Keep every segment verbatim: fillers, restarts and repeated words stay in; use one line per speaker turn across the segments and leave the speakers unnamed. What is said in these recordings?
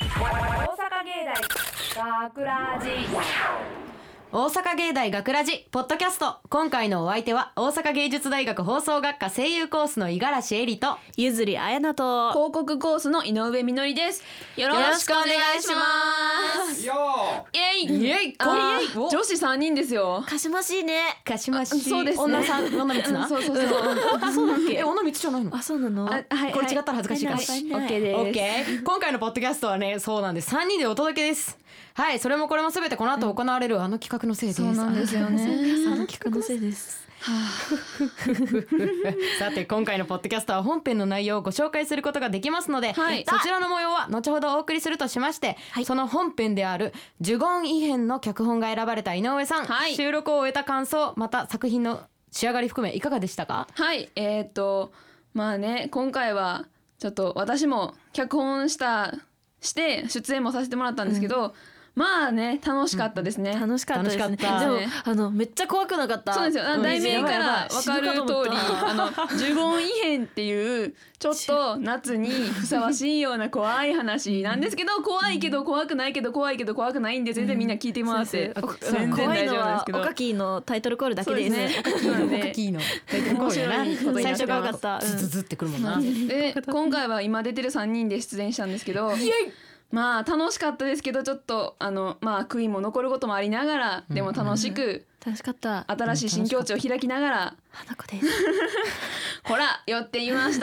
学ラジ
大阪芸大学ラジポッドキャスト。今回のお相手は大阪芸術大学放送学科声優コースの五十嵐恵里と
ゆずりあやなと
広告コースの井上みのりです。よろしくお願いします。
よ
イエイ
イエイ
あー
お
女子さんにんですよ。
かしましいね。
かしまし
そうですね
女さん女三つな
そうそうそう
あ、そうだっけ。
え女三つじゃないの
あ、そうなの。
あはい
これ違ったら恥ずかしいから
はい
し
はい OK です。
オッケー。今回のポッドキャストはね、そうなんですさんにんでお届けです。はい、それもこれもすべてこの後行われるあの企画のせいです。
そうなんですよね。
あの企画のせいです。
さて今回のポッドキャストは本編の内容をご紹介することができますので、
はい
そちらの模様は後ほどお送りするとしまして、
はい
その本編である呪言異変の脚本が選ばれた井上さん、
はい
収録を終えた感想、また作品の仕上がり含めいかがでしたか？
はいえー、っとまあね今回はちょっと私も脚本したして出演もさせてもらったんですけど、うんまあね楽しかったですね、うん、
楽しかったですね。
楽しかった
でもあのめっちゃ怖くなかった。
そうですよ、
ん
題名から分かる通りあの呪言異変っていうちょっと夏にふさわしいような怖い話なんですけど、怖いけど怖くないけど怖いけど怖くないんで全然みんな聞いてもらって、
うん、
全然
怖いの
大丈夫なんです
は
けど、
オカキーのタイトルコールだけです。
そうですね
オカキーのタイトルコールやな。
面白いことになってます
最初が分かった。
ズズズってくるもんな。
で今回は今出てるさんにんで出演したんですけど、まあ楽しかったですけどちょっとあのまあ悔いも残ることもありながら、でも楽しく
楽しかった。
新しい新境地を開きながら、
花子です。
ほら寄ってみました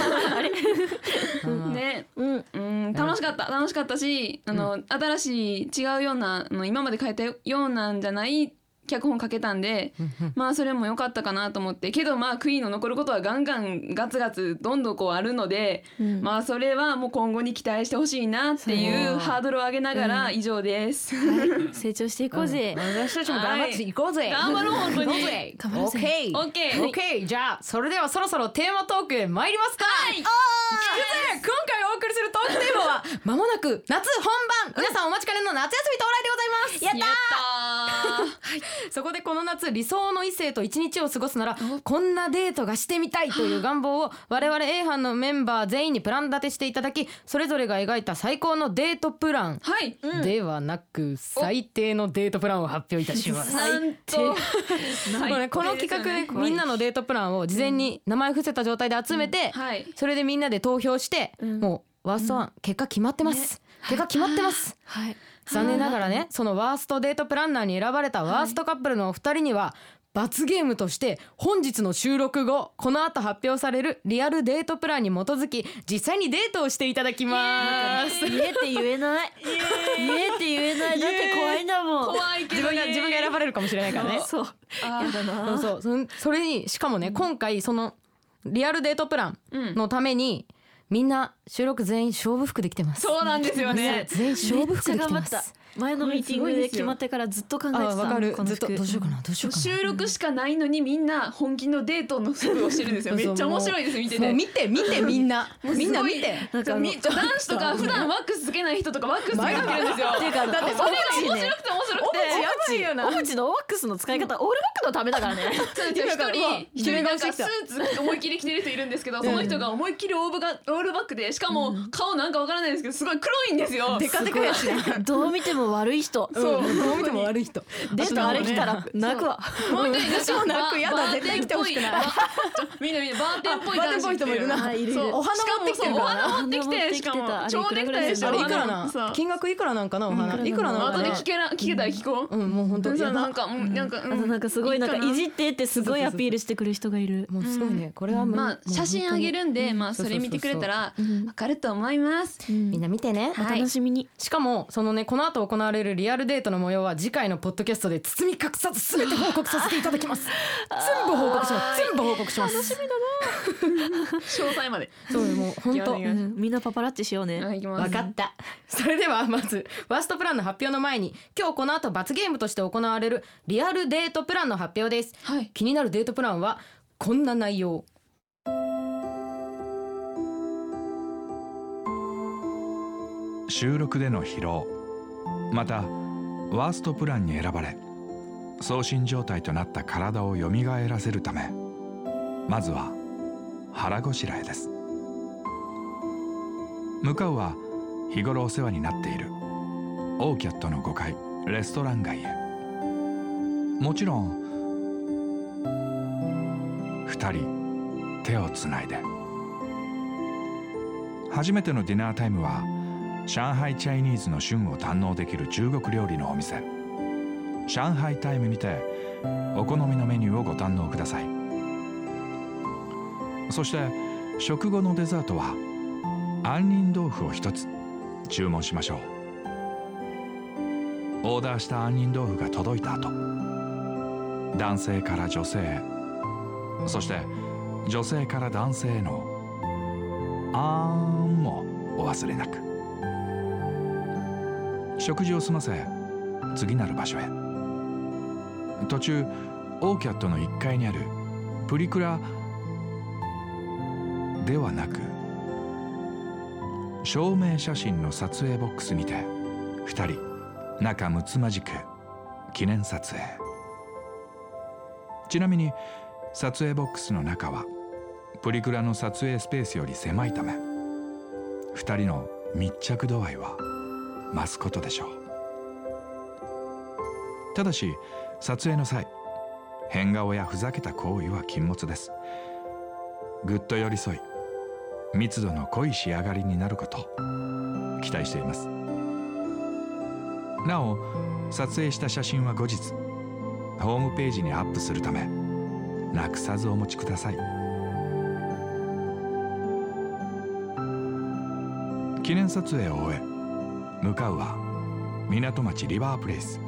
ね、
うん
うん楽しかった楽しかったし、あの、うん、新しい違うようなあの今まで書いたようなんじゃない脚本書けたんでまあそれも良かったかなと思って、けどまあ悔いの残ることはガンガンガツガツどんどんこうあるので、うん、まあそれはもう今後に期待してほしいなっていうハードルを上げながら以上です、
うんはい、成長していこうぜ、
うん、私たちも頑張っていこうぜ、
はい、頑張ろう本当に
オッケー
オッケー
オッケー。じゃあそれではそろそろテーマトークへ参りますか。
はい、
聞くぜ。今回お送りするトークテーマは間もなく夏本番、皆さんお待ちかねの夏休み到来でございます。
やったー
はい、そこでこの夏理想の異性と一日を過ごすならこんなデートがしてみたいという願望を我々 A 班のメンバー全員にプラン立てしていただき、それぞれが描いた最高のデートプラン、
はい、うん、
ではなく最低のデートプランを発表いたします。
なんと
このこの企画でみんなのデートプランを事前に名前伏せた状態で集めて、
うんはい、
それでみんなで投票して、うん、もうワーストワン、うん、結果決まってます、ね、結果決まってます、はい、残念ながらねそのワーストデートプランナーに選ばれたワーストカップルのお二人には罰ゲームとして本日の収録後この後発表されるリアルデートプランに基づき実際にデートをしていただきます。
言えって言えない言えって言えない、だって怖いんだもん。
怖いけど
自分が自分が選ばれるかもしれないからね。
そうやだな。
そうそう、それにしかもね、うん、今回そのリアルデートプランのために、うんみんな収録全員勝負服で来てます。
そうなんですよね。
全員勝負服で来てます。
前のミーティングで決まってからずっと考えてた。
わかる。ずっとどうしようかなどうしようかな。
収録しかないのにみんな本気のデートの服をしてるんですよ。めっちゃ面白いです見てて。
もう見て見てみんなみんな見て。
なんか男子とか普段ワックスつけない人とかワックスつけてるんですよ。
っていうかだって
それが面白くて面白くて。
やばいよな。
オムチのワックスの使い方オールバックのためだからね。
一人一人なんかスーツ思いっきり着てる人いるんですけど、その人が思いっきりオールバックでしかも顔なんかわからないですけどすごい黒いんですよ。
デカデカやし
どう見ても悪い人。
そう、どう見ても悪い人。
デートあれ来たら泣くわ。
もう一人私も
泣く。やだ絶対来てほしくない。
みんなみんなバーテンっぽい男子
人もいるな。お花持ってきてるからな。
お花持ってきてしかも超ネクタイでしょ。
あれいくらな。金額いくらなんかなお花。いくらな。
後で聞けら聞けたら聞こう。
うんもう本当に
なんかなんか
なんかすごいなんかいじってってすごいアピールしてくる人がいる。
もうすごいね。これは
まあ写真あげるんでまあそれ見てくれたらわかると思います。
みんな見てね。
お楽しみに。
しかもそのねこの後行われるリアルデートの模様は次回のポッドキャストで包み隠さず全て報告させていただきます。全部報告します。全部報告します。
楽しみだな。詳細まで。
そうもう本当
みんなパパラッチしようね。
わかった。それではまずワーストプランの発表の前に今日この後罰ゲームとして行われるリアルデートプランの発表です。気になるデートプランはこんな内容。
収録での疲労、またワーストプランに選ばれ送信状態となった体をよみがえらせるためまずは腹ごしらえです。向かうは日頃お世話になっているオーキャットのごかいレストラン街へ。もちろん二人手をつないで。初めてのディナータイムは上海チャイニーズの旬を堪能できる中国料理のお店上海タイムにてお好みのメニューをご堪能ください。そして食後のデザートは杏仁豆腐を一つ注文しましょう。オーダーした杏仁豆腐が届いた後、男性から女性へ、そして女性から男性へのあーんもお忘れなく。食事を済ませ次なる場所へ。途中オーキャットのいっかいにあるプリクラではなく証明写真の撮影ボックスにて二人仲睦まじく記念撮影。ちなみに撮影ボックスの中はプリクラの撮影スペースより狭いため二人の密着度合いは増すことでしょう。ただし撮影の際、変顔やふざけた行為は禁物です。ぐっと寄り添い密度の濃い仕上がりになること期待しています。なお撮影した写真は後日ホームページにアップするためなくさずお持ちください。記念撮影を終え向かうは港町リバープレイス。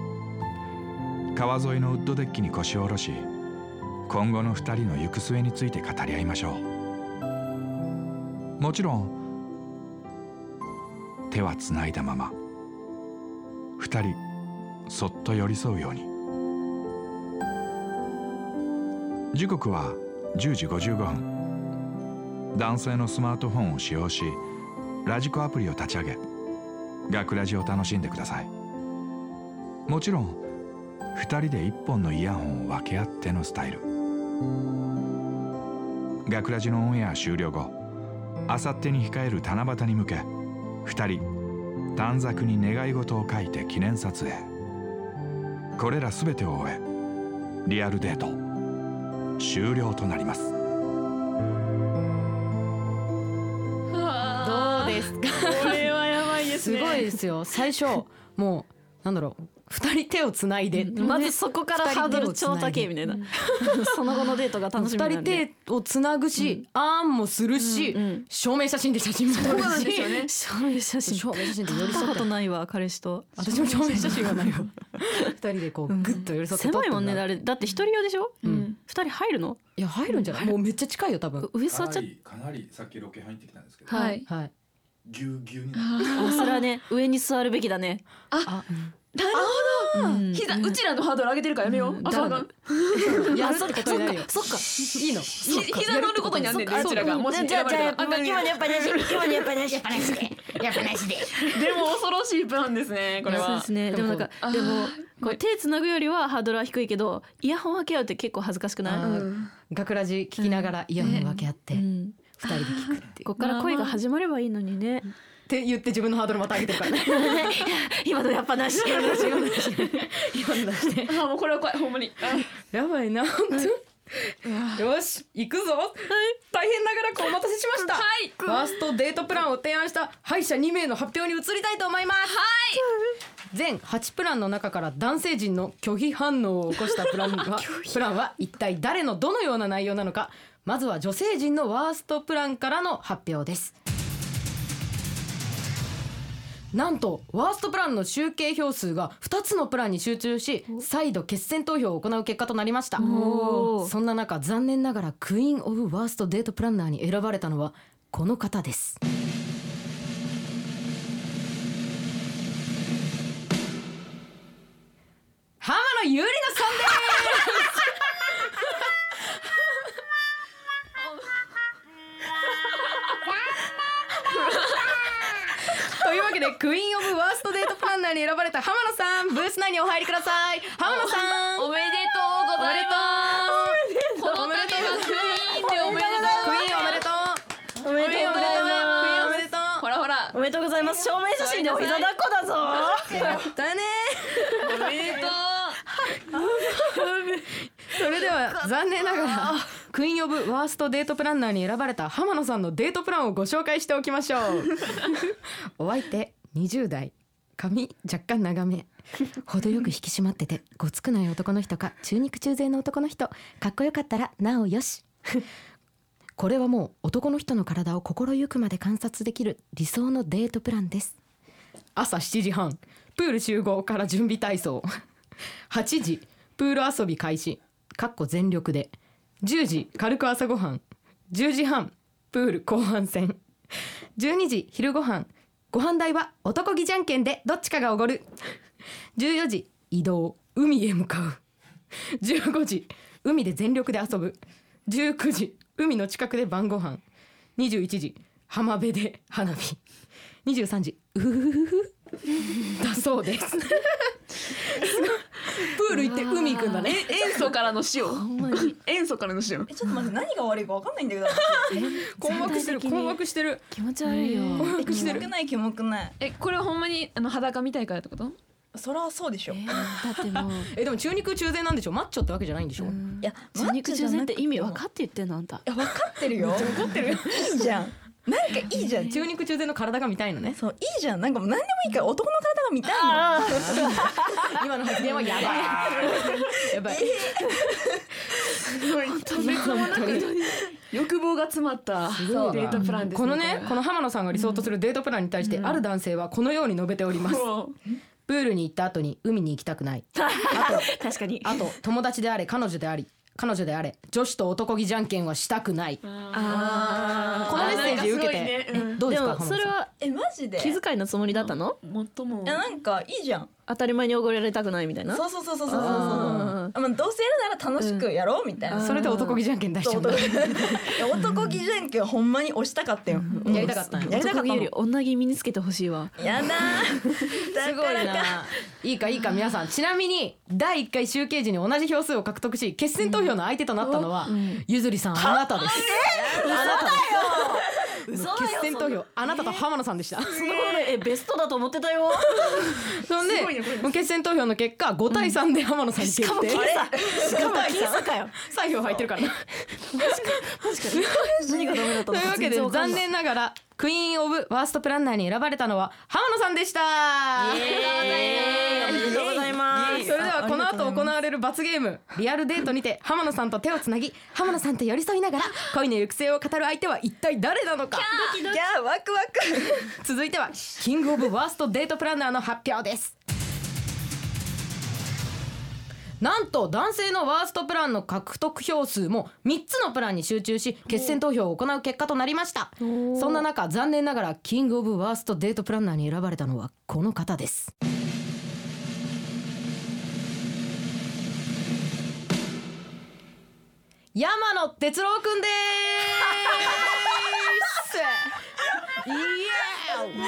川沿いのウッドデッキに腰を下ろし、今後の二人の行く末について語り合いましょう。もちろん手はつないだまま二人そっと寄り添うように。時刻はじゅうじごじゅうごふん。男性のスマートフォンを使用しラジコアプリを立ち上げ学ラジを楽しんでください。もちろん二人で一本のイヤホンを分け合ってのスタイル。学ラジのオンエア終了後、あさってに控える七夕に向け二人短冊に願い事を書いて記念撮影。これらすべてを終えリアルデート終了となります。
どうですか？
これはやばいですね。
すごいですよ。最初もうなんだろう、二人手をつないで、
まずそこからハードル超高いみたいな。その後のデートが楽しみなんで。
二人手をつなぐし、あーんもするし、
うんうん、
証明写真で写真も撮るし。
そうなんですよね。
証明写真。
証明写真で寄り添った
撮っことないわ彼氏と。
私も証明写真はないわ。二人でこうグッと寄り添って撮ったんだ。
狭いもんねあれ。だって一人用でしょ。うん。二人入るの？
いや入るんじゃない？もうめっちゃ近いよ多分。
上座っちゃ。
かなりさっきロケ入ってきたんですけど、
はい
はい。
ぎゅうぎゅうに
あ、それはね上に座るべきだね。
あ、なるほど。膝うちらのハードル上げてるからやめよう。あ、そうだ。
やるってことになるよ。
そっか。
いいの。
膝乗ることになんねんね。うちらがもし選ばれたら。
今にやっぱなし。今にやっぱなし。やっぱなしで。やっぱなしで。
でも恐ろしいプランですね。これは。
そうですね。でもなんかでもこう手つなぐよりはハードルは低いけど、イヤホン分け合うって結構恥ずかしくない？
学ラジ聞きながらイヤホン分け合って二人で聞くっていう。
ここから恋が始まればいいのにね。
って言って自分のハードルまた上げてるからね。
今のやっぱなし。
今のなし。今のなし。今のなしで。
あ、もうこれは怖いほんまに。
やばいな本当。よし行くぞ。大変長らくお待たせしました。
はい。
ファーストデートプランを提案した敗者にめいの発表に移りたいと思います。はい。全はちプランの中から男性陣の拒否反応を起こしたプランはプランは一体誰のどのような内容なのか。まずは女性陣のワーストプランからの発表です。なんとワーストプランの集計票数がふたつのプランに集中し再度決選投票を行う結果となりました。そんな中残念ながらクイーンオブワーストデートプランナーに選ばれたのはこの方です。浜野ゆりなさんです。というわけでクイーンオブワーストデートプランナーに選ばれた浜野さん、ブース内にお入りください。浜野さん
おめでとうございます。この度はクイーンでおめでとう。
クイーンおめでとう。
おめでとうございます。
ほらほら。
おめでとうございます。 証明写真でお膝抱っこだぞ。
だね
おめでとう。
それでは残念ながらクイーンオブワーストデートプランナーに選ばれた浜野さんのデートプランをご紹介しておきましょう。お相手にじゅう代、髪若干長め、程よく引き締まっててごつくない男の人か中肉中背の男の人、かっこよかったらなおよし。これはもう男の人の体を心ゆくまで観察できる理想のデートプランです。朝しちじはんプール集合から準備体操、はちじプール遊び開始かっこ全力で、じゅうじ軽く朝ごはん、じゅうじはんプール後半戦、じゅうにじ昼ごはん、ご飯代は男気じゃんけんでどっちかがおごる、じゅうよじ移動海へ向かう、じゅうごじ海で全力で遊ぶ、じゅうくじ海の近くで晩ご飯、にじゅういちじ浜辺で花火、にじゅうさんじうふふふだそうです。プール行って海行くんだね。
塩素からの塩。塩素からの塩。
えちょっと待って、何が悪いか分かんないんだけど。
困惑してる困惑してる
気持ち悪いよ。
困惑してる。
キモくないキモくない。
えこれはほんまにあの裸見たいからってこと？
そりゃそうでしょ。い
だってもう
えでも中肉中背なんでしょ、マッチョってわけじゃないんでしょ。
や
中肉中背って意味分
っ
かって言ってんのあんた。
いや分かってるよ。分かってるよ。いいじゃん。なんかいいじゃん。
中肉中背の体が見たいのね。
そういいじゃん。なんかもう何でもいいから男の体が見たいの。
今の発言はやばい。やばい。
欲望が詰まったデ
ごいな
ートプランですね。
このねこの浜野さんが理想とするデートプランに対して、ある男性はこのように述べております。プールに行った後に海に行きたくない。
確かに。
あと友達であれ彼女であり彼女であれ女子と男気じゃんけんはしたくない。
あ
このメッセージ受けて、
なんかすごいねうん
えどうで
ですも
か浜野さん。
それは
えマジで。
気遣いのつもりだったの？
もっとも
いやなんかいいじゃん。
当たり前におごられたくないみたいな。
そうそうそうそうそうそうそう。
あ
あまあどうせやるなら楽しくやろうみたいな。
それで男気じゃんけん出しちゃうんだ。
いや男気じゃんけんほんまに押したかったよ。
やりたかったんよ
やりたかったの。
男気より女気身につけてほしいわ。
やだー。
す
だ
ごいな。いいかいいか皆さん、ちなみにだいいっかい集計時に同じ票数を獲得し決選投票の相手となったのは、ゆずりさんあなたです。あなたです。決選投票あなたと浜野さんでした。
その俺えベストだと思ってたよ。
そんでもう決選投票の結果ごたいさんで浜野さんに決定。
しかも僅差。しかも僅差かよ。
さん票入ってるからな。
何がダメだったのか
というわけで残念ながらクイーンオブワーストプランナーに選ばれたのは浜野さんでした。
おめでとうございます。
それではこの後行われる罰ゲームリアルデートにて浜野さんと手をつなぎ浜野さんと寄り添いながら恋の行く末を語る相手は一体誰なのか。
いやワクワク。
続いてはキングオブワーストデートプランナーの発表です。なんと男性のワーストプランの獲得票数もみっつのプランに集中し決選投票を行う結果となりました。そんな中残念ながらキングオブワーストデートプランナーに選ばれたのはこの方です。山野哲郎くんでーす。イエー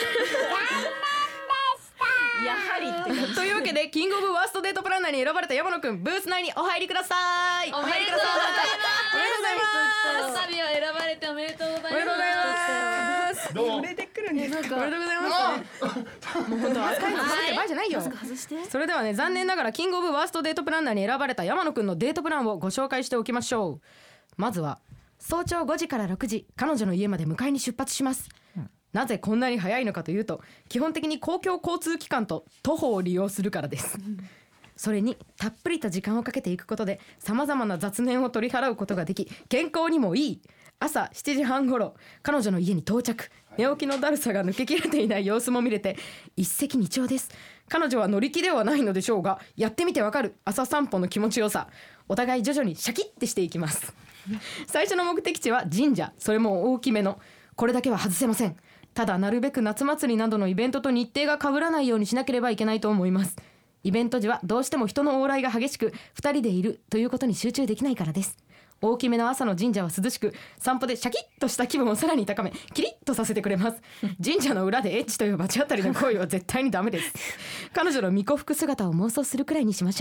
イ
やはりって感じ。
というわけでキングオブワーストデートプランナーに選ばれた山野くん、ブース内にお入りください。
おめでとうございます。
おめでとうございます。
この度は選ばれておめでとうございます。
おめでとうございます。
どう。売れてくるね。
おめでとうございます。もう本当扱いのって場合じゃないよ。
外して。
それではね残念ながらキングオブワーストデートプランナーに選ばれた山野くんのデートプランをご紹介しておきましょう。まずは早朝ごじからろくじ彼女の家まで迎えに出発します。なぜこんなに早いのかというと基本的に公共交通機関と徒歩を利用するからです。それにたっぷりと時間をかけていくことでさまざまな雑念を取り払うことができ健康にもいい。朝しちじはん頃彼女の家に到着。寝起きのだるさが抜けきれていない様子も見れて一石二鳥です。彼女は乗り気ではないのでしょうがやってみてわかる朝散歩の気持ちよさ。お互い徐々にシャキッてしていきます。最初の目的地は神社、それも大きめの。これだけは外せません。ただなるべく夏祭りなどのイベントと日程が被らないようにしなければいけないと思います。イベント時はどうしても人の往来が激しくふたりでいるということに集中できないからです。大きめの朝の神社は涼しく散歩でシャキッとした気分をさらに高めキリッとさせてくれます。神社の裏でエッチという罰当たりの行為は絶対にダメです。彼女の巫女服姿を妄想するくらいにしましょう。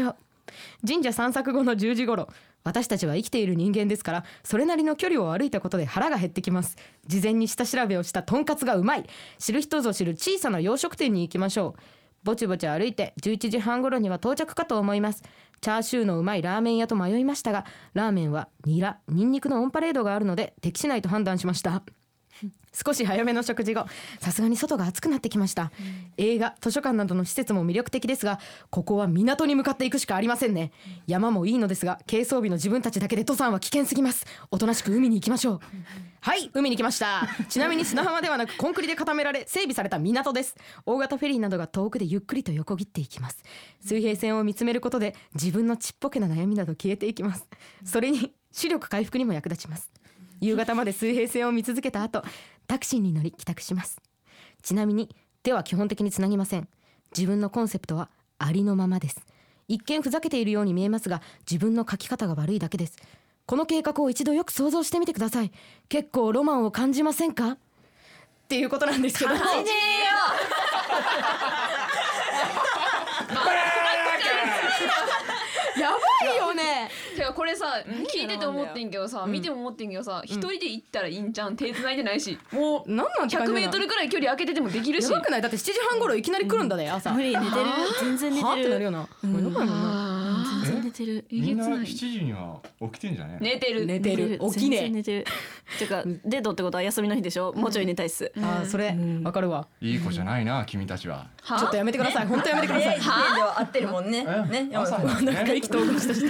神社散策後のじゅうじ頃、私たちは生きている人間ですから、それなりの距離を歩いたことで腹が減ってきます。事前に下調べをしたとんかつがうまい、知る人ぞ知る小さな洋食店に行きましょう。ぼちぼち歩いてじゅういちじはん頃には到着かと思います。チャーシューのうまいラーメン屋と迷いましたが、ラーメンはニラ、ニンニクのオンパレードがあるので適しないと判断しました。少し早めの食事後、さすがに外が暑くなってきました、うん、映画、図書館などの施設も魅力的ですが、ここは港に向かっていくしかありませんね、うん、山もいいのですが、軽装備の自分たちだけで登山は危険すぎます。おとなしく海に行きましょう、うん、はい、海に来ました。ちなみに砂浜ではなくコンクリで固められ整備された港です。大型フェリーなどが遠くでゆっくりと横切っていきます。水平線を見つめることで自分のちっぽけな悩みなど消えていきます。それに視力回復にも役立ちます。夕方まで水平線を見続けた後、タクシーに乗り帰宅します。ちなみに手は基本的につなぎません。自分のコンセプトはありのままです。一見ふざけているように見えますが、自分の書き方が悪いだけです。この計画を一度よく想像してみてください。結構ロマンを感じませんかっていうことなんですけど。感じねえよやばいよね。
てかこれさ、聞いてて思ってんけどさ、見ても思ってんけどさ、一人で行ったらいいんちゃん、手繋いでないし、もう
なんなん
ひゃくメートルくらい距離空けててもできるし。
やばくない？だってしちじはん頃いきなり来るんだね、朝。
無理、寝てる、全然寝てる。
はってなるよな。やばいもんな。
全然寝てる。
みんなしちじには起きてんじゃね？
寝てる
寝てる起きねえ。
寝てる。てかデートってことは休みの日でしょ。もうちょい寝たいっす。
あ、それわかるわ。
いい子じゃないな、君たちは。
ちょっとやめてください。本当やめてください。
はでは合ってるもんね。ね、
朝
なんか意気投合したした。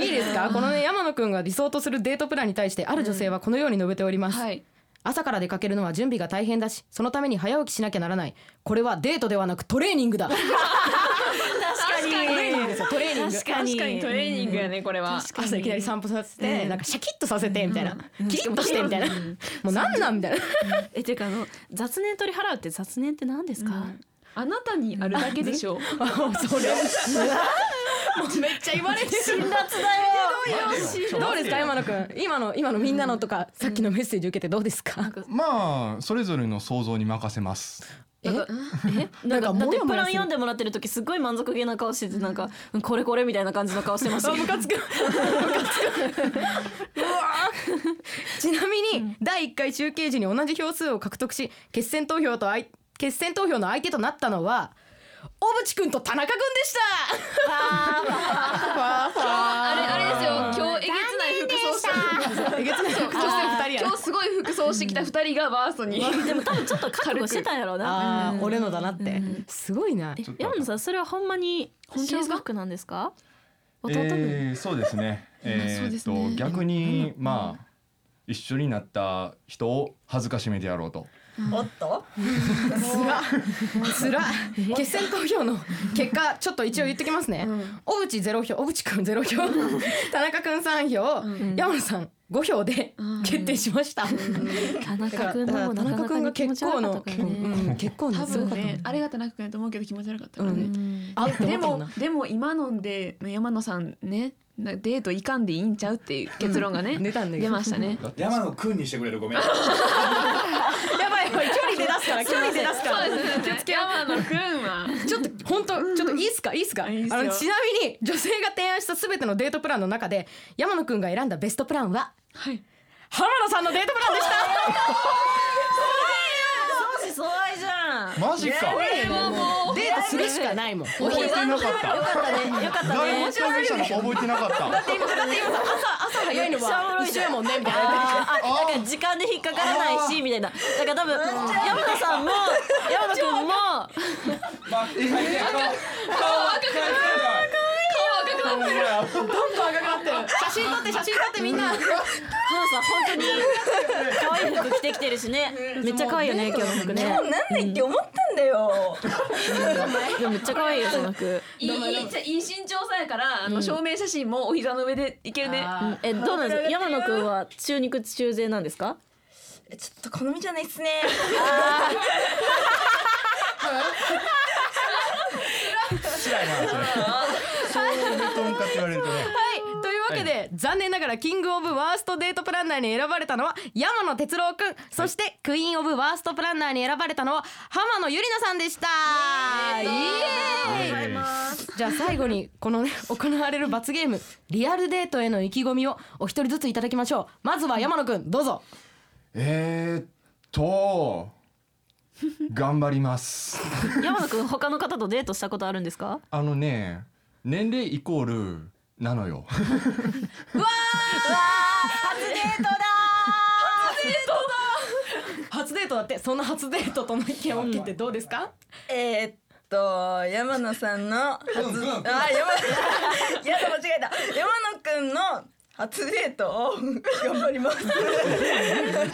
いいですか？このね、山野くんが理想とするデートプランに対してある女性はこのように述べております、はい、朝から出かけるのは準備が大変だし、そのために早起きしなきゃならない。これはデートではなくトレーニングだ。確
かに
トレーニングですよ、トレーニング。
確かに
確かにトレーニングやね、これは。
朝いきなり散歩させて、なんかシャキッとさせてみたいな、キリッとしてみたいな、もうなんなんみたいな。
え、てかあの雑念取り払うって雑念って何ですか？
あなたにあるだけでしょ。
それもうめっちゃ言われてる。辛辣だよ。どうですか山野くん、今の今のみんなのとか、さっきのメッセージ受けてどうですか？
まあそれぞれの想像に任せます。
え、なんかだってプラン読んでもらってる時すっごい満足げな顔してて、なんかこれこれみたいな感じの顔してました。
ムカつく。ムカつく。うわ。ちなみにだいいっかい集計時に同じ票数を獲得し、決選投票とあい決選投票の相手となったのは小渕くんと田中くんでした。
あれあれですよ、今日えげつない服装したえげつない服装してるふたりや。今日すごい服装してきたふたりがバーストに。
でも多分ちょっと覚悟してたんやろうな。
あー、俺のだなって。すごいな。
山野さん、それはほんまに小学区なんですか？弟分？
えー、そうですね。えー、っと逆にまあ一緒になった人を恥ずかしめてやろうと。
おっと
つらつら決選投票の結果ちょっと一応言ってきますね、うん、小渕ゼロ票、小渕くんゼロ票、田中くんさん票、うん、山野さんご票で決定しました、うん、
田中くんの
田中くんが結構の、
ね、
うん、結構の
多分ね、あれが田中くんやと思うけど気持ち悪かったからね、うん、
あ
でもでも今ので山野さんね、デートいかんでいいんちゃうっていう結論がね、うん、出たんで出ましたね。
山野くんにしてくれる、ごめん。
やばいやばい、距離で出すから距離で出すから。
そうですね。山野くんは
ちょっと本当ちょっといいっすかいいっすか。いいっすよ。あのちなみに女性が提案したすべてのデートプランの中で山野くんが選んだベストプランは、はい、浜野さんのデートプランでした。
相思相愛じゃん。
マジか。
デートするしかないもん。
覚えてなかった。
よかったね。よかったね。
誰も挑戦者の子覚えてなかった。
だって今だって今朝朝早いのは一緒やもんねみたいな。
あ、なんか時間で引っかからないしみたいな。だから多分山野さんも山野くんも。
まあ、えー、顔赤くなってる。
どんどん赤くなってる。写真撮って写真撮ってみんな。
浜野さん本当に可愛い服着てきてるしね。めっちゃ可愛いよね今日の服ね。
今日なんないって思ったんだよ。
でもめっちゃ可愛いよその服。
いいいいいい身長差やからあの証明写真もお膝の上でいけるね。
え、どうなんですか。山野くんは中肉中背なんですか？
ちょっと好みじゃないっすね。
辛いなそれ。そういうとんかって言われるとね。
はい、というわわけで、はい、残念ながらキングオブワーストデートプランナーに選ばれたのは山野哲郎くん、そしてクイーンオブワーストプランナーに選ばれたのは浜野ゆりなさんでした。イエーイ。じゃあ最後にこのね行われる罰ゲームリアルデートへの意気込みをお一人ずついただきましょう。まずは山野くんどうぞ。
えーっと頑張ります
山野くん他の方とデートしたことあるんですか？
あのね年齢イコールなのよ
うわー初デートだ初デートだ初デートだって。そんな初デートとの意見を聞いてどうですか？
えー、っと山野さんの初あ山野やだ間違えた山野くんの初デートを頑張ります頑張って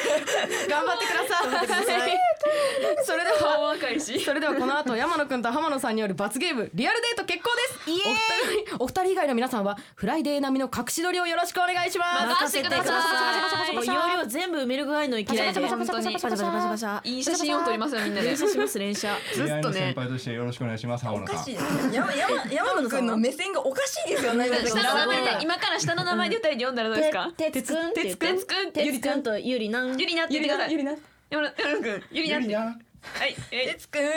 くださいそれでは
若いし
それではこの後山野くんと浜野さんによる罰ゲームリアルデート決行です。イエーイ。お二人以外の皆さんはフライデー並みの隠し撮りをよろしくお願いします。
任せてください。容量全部埋めるぐらいの勢いで本当に
いい写真を撮りますよみんなで。
連写します連写
ずっとね
先輩としてよろしくお願いします。浜野さんおかしい
山山野くんの目線がおかしいですよね。
下の名前で今から下の名前でふたりで読んだらどうですか？
てつくん
てつくん
てつくんとゆりなん
ゆりなって言ってください。ゆりな山野くんゆりなってはい
てつくん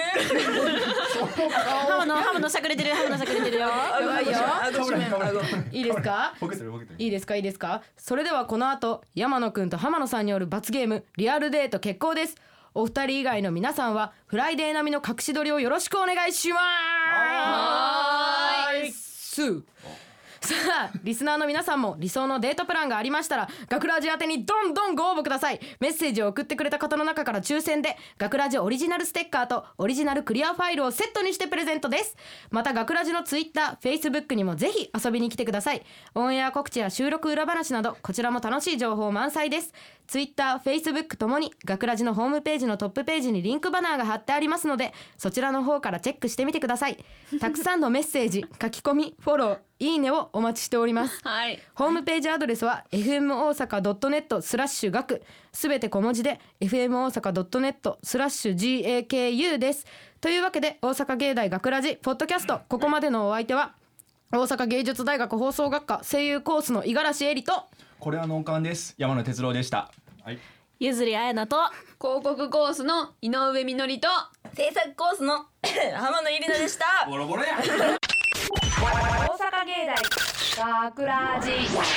浜野浜野しゃくれてる浜野しゃくれてるよ。
やばいよ。いいですか？
ボケてるボケてる
いいですかいいですか。それではこの後山野くんと浜野さんによる罰ゲームリアルデート決行です。お二人以外の皆さんはフライデー並みの隠し撮りをよろしくお願いします。
はーい
すさあリスナーの皆さんも理想のデートプランがありましたら学ラジ宛てにどんどんご応募ください。メッセージを送ってくれた方の中から抽選で学ラジオリジナルステッカーとオリジナルクリアファイルをセットにしてプレゼントです。また学ラジのツイッター、フェイスブックにもぜひ遊びに来てください。オンエア告知や収録裏話などこちらも楽しい情報満載です。ツイッター、フェイスブックともに学ラジのホームページのトップページにリンクバナーが貼ってありますのでそちらの方からチェックしてみてください。たくさんのメッセージ、書き込み、フォロー、いいねをお待ちしております。
はい、
ホームページアドレスは エフエム 大阪 ドットネット スラッシュ学すべて小文字で エフエム 大阪 ドットネット スラッシュ ジーエーケーユー です。というわけで大阪芸大学ラジポッドキャスト、ここまでのお相手は大阪芸術大学放送学科声優コースの五十嵐恵里と
これは農館です山野哲郎でした。はい、
ゆずりあやなと
広告コースの井上みのりと
制作コースの浜野ゆりなでした。
ボロボロや
大阪芸大学ラジ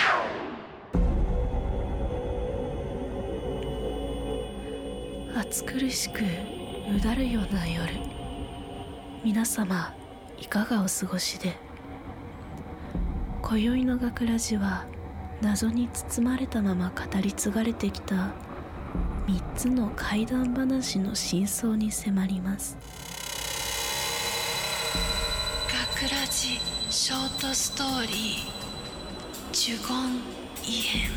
暑苦しくうだるような夜、皆様いかがお過ごしで。今宵の学ラジは謎に包まれたまま語り継がれてきたみっつの怪談話の真相に迫ります。
学ラジショートストーリー呪言異変。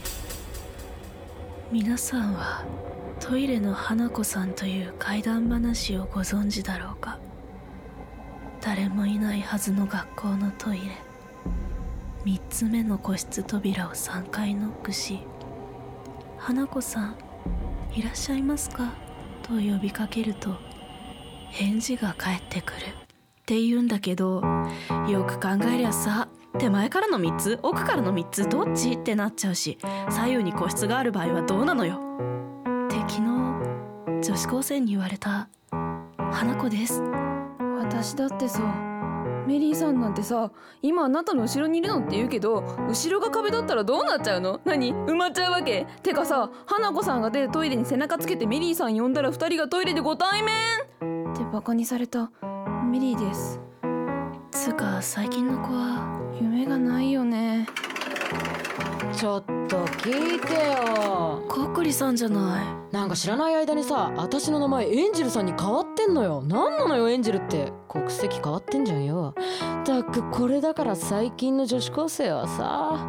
皆さんはトイレの花子さんという怪談話をご存知だろうか。誰もいないはずの学校のトイレ、みっつめの個室扉をさんかいノックし、花子さんいらっしゃいますかと呼びかけると返事が返ってくるって言うんだけど、よく考えりゃさ、手前からのみっつ奥からのみっつどっちってなっちゃうし、左右に個室がある場合はどうなのよって昨日女子高生に言われた花子です。
私だってさ、メリーさんなんてさ、今あなたの後ろにいるのって言うけど、後ろが壁だったらどうなっちゃうの？何？埋まっちゃうわけ？てかさ、花子さんが出るトイレに背中つけてメリーさん呼んだら二人がトイレでご対面ってバカにされたメリーです。
つうか最近の子は
夢がないよね。
ちょっと聞いてよ。
コックリさんじゃない。
なんか知らない間にさ、私の名前エンジェルさんに変わってんのよ。なんなのよエンジェルって。国籍変わってんじゃんよ。たくこれだから最近の女子高生はさ、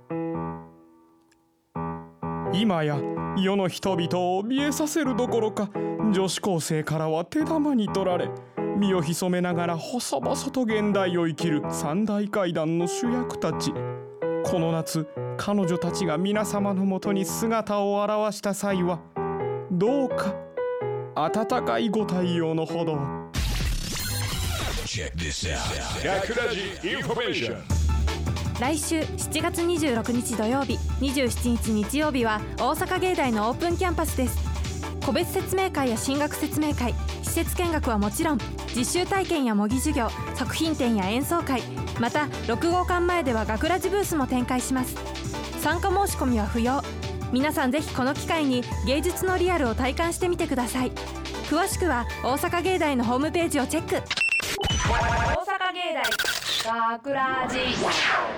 今や世の人々を怯えさせるどころか、女子高生からは手玉に取られ、身を潜めながら細々と現代を生きる三大怪談の主役たち。この夏、彼女たちが皆様のもとに姿を現した際は、どうか温かいご対応のほど。
Check this out. 学ラジインフォメーション。
来週しちがつにじゅうろくにち土曜日、にじゅうしちにち日曜日は大阪芸大のオープンキャンパスです。個別説明会や進学説明会、施設見学はもちろん、実習体験や模擬授業、作品展や演奏会、またろくごうかんまえでは学ラジブースも展開します。参加申し込みは不要。皆さんぜひこの機会に芸術のリアルを体感してみてください。詳しくは大阪芸大のホームページをチェック。
大阪芸大学ラジ